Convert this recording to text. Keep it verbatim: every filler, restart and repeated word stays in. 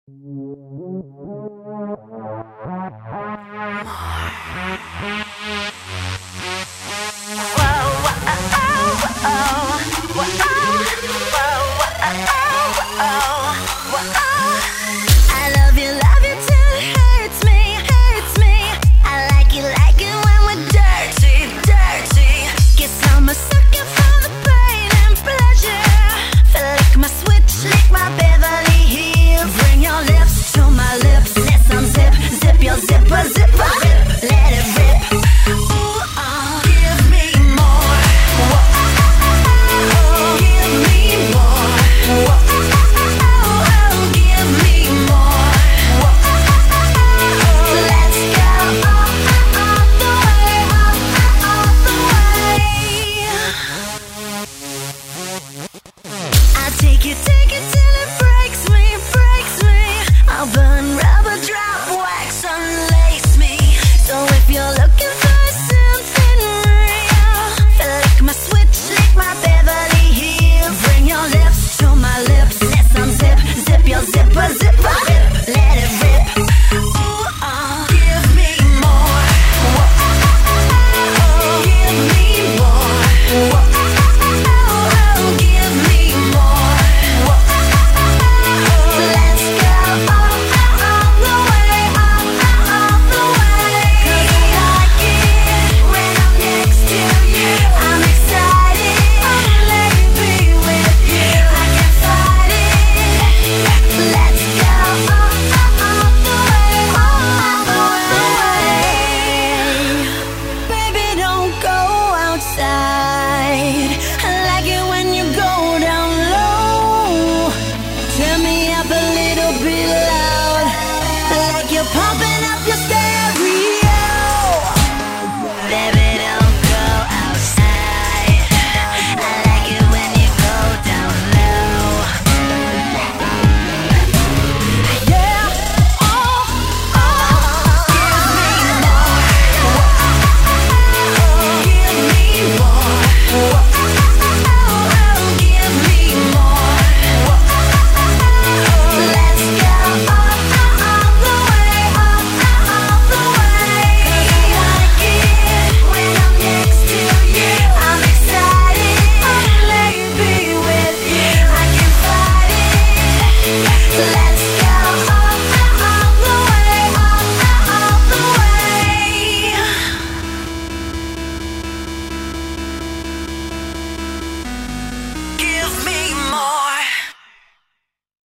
Take it, take it till it breaks me, breaks me. I'll burn rubber, drop wax, unlace me. So if you're looking for something real, flick my switch, lick my Beverly Hills. Bring your lips to my lips, let's unzip, zip your zipper, zipper, let it rip. Ooh, uh, give me more. Whoa, give me more. Whoa. Pumping